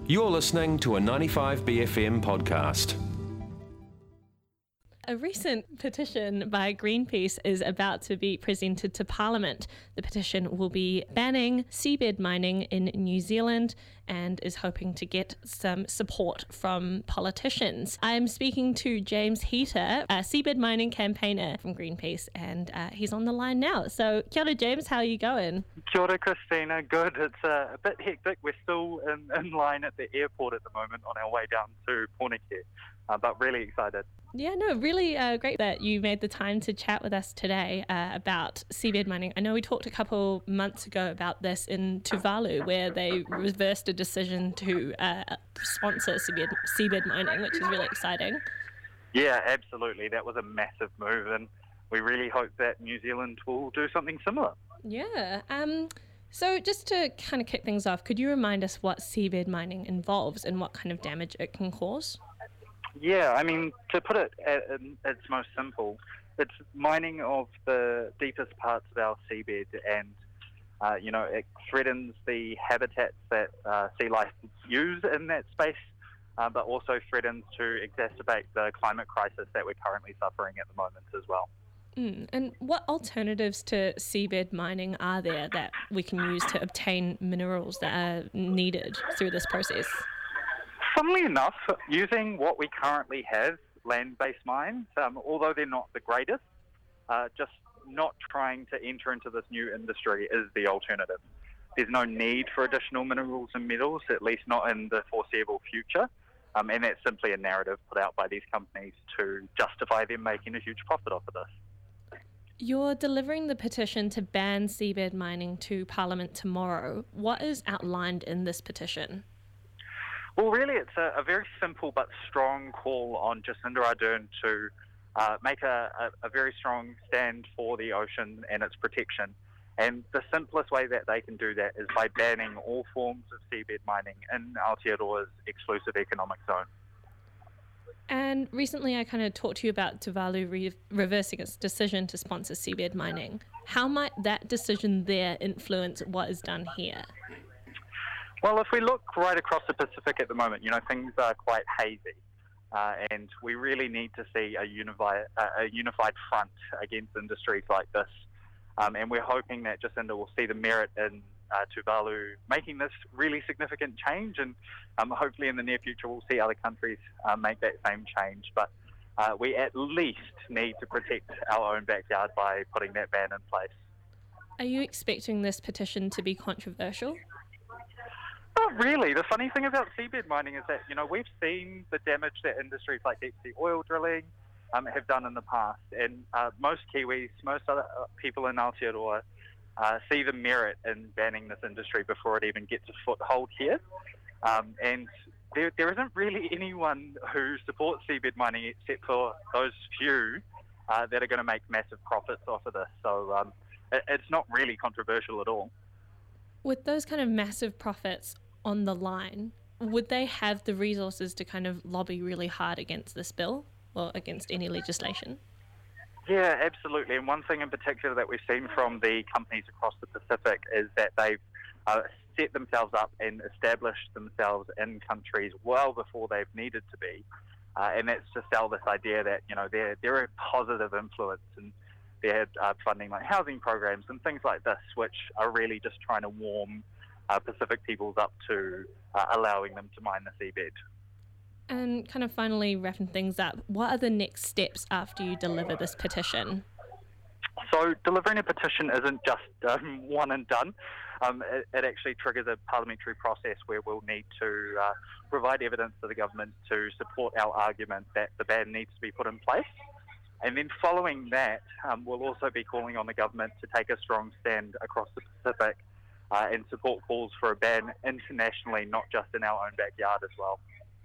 You're listening to a 95BFM podcast. A recent petition by Greenpeace is about to be presented to Parliament. The petition will be banning seabed mining in New Zealand and is hoping to get some support from politicians. I'm speaking to James Heater, a seabed mining campaigner from Greenpeace, and he's on the line now. So, kia ora, James, how are you going? Kia ora, Christina. Good. It's a bit hectic. We're still in line at the airport at the moment on our way down to Porneke, but really excited. Yeah, no, really great that you made the time to chat with us today about seabed mining. I know we talked a couple months ago about this in Tuvalu, where they reversed a decision to sponsor seabed mining, which is really exciting. Yeah, absolutely. That was a massive move, and we really hope that New Zealand will do something similar. Yeah. So just to kind of kick things off, could you remind us what seabed mining involves and what kind of damage it can cause? Yeah, I mean, to put it at its most simple, it's mining of the deepest parts of our seabed, and it threatens the habitats that sea life use in that space, but also threatens to exacerbate the climate crisis that we're currently suffering at the moment as well. And what alternatives to seabed mining are there that we can use to obtain minerals that are needed through this process? Funnily enough, using what we currently have, land-based mines, although they're not the greatest, just not trying to enter into this new industry is the alternative. There's no need for additional minerals and metals, at least not in the foreseeable future, and that's simply a narrative put out by these companies to justify them making a huge profit off of this. You're delivering the petition to ban seabed mining to Parliament tomorrow. What is outlined in this petition? Well, really, it's a very simple but strong call on Jacinda Ardern to make a very strong stand for the ocean and its protection. And the simplest way that they can do that is by banning all forms of seabed mining in Aotearoa's exclusive economic zone. And recently I kind of talked to you about Tuvalu reversing its decision to sponsor seabed mining. How might that decision there influence what is done here? Well, if we look right across the Pacific at the moment, things are quite hazy, and we really need to see a unified front against industries like this. And we're hoping that Jacinda will see the merit in Tuvalu making this really significant change, and hopefully in the near future we'll see other countries make that same change. But we at least need to protect our own backyard by putting that ban in place. Are you expecting this petition to be controversial? Not really. The funny thing about seabed mining is that, we've seen the damage that industries like deep sea oil drilling have done in the past. And most Kiwis, most other people in Aotearoa see the merit in banning this industry before it even gets a foothold here. And there isn't really anyone who supports seabed mining except for those few that are going to make massive profits off of this. So it's not really controversial at all. With those kind of massive profits on the line, would they have the resources to kind of lobby really hard against this bill or against any legislation? Yeah, absolutely. And one thing in particular that we've seen from the companies across the Pacific is that they've set themselves up and established themselves in countries well before they've needed to be. And that's to sell this idea that, they're a positive influence, and they're funding like housing programs and things like this, which are really just trying to warm Pacific peoples up to allowing them to mine the seabed. And kind of finally wrapping things up, what are the next steps after you deliver this petition? So delivering a petition isn't just one and done. It actually triggers a parliamentary process where we'll need to provide evidence to the government to support our argument that the ban needs to be put in place. And then following that, we'll also be calling on the government to take a strong stand across the Pacific and support calls for a ban internationally, not just in our own backyard as well.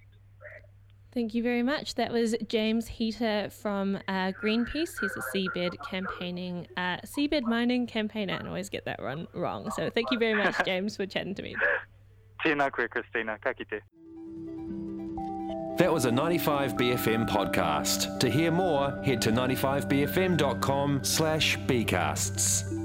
Thank you very much. That was James Heater from Greenpeace. He's a seabed mining campaigner. I always get that wrong. So thank you very much, James, for chatting to me. Tēnā koe, Christina. Ka kite. That was a 95BFM podcast. To hear more, head to 95bfm.com/bcasts.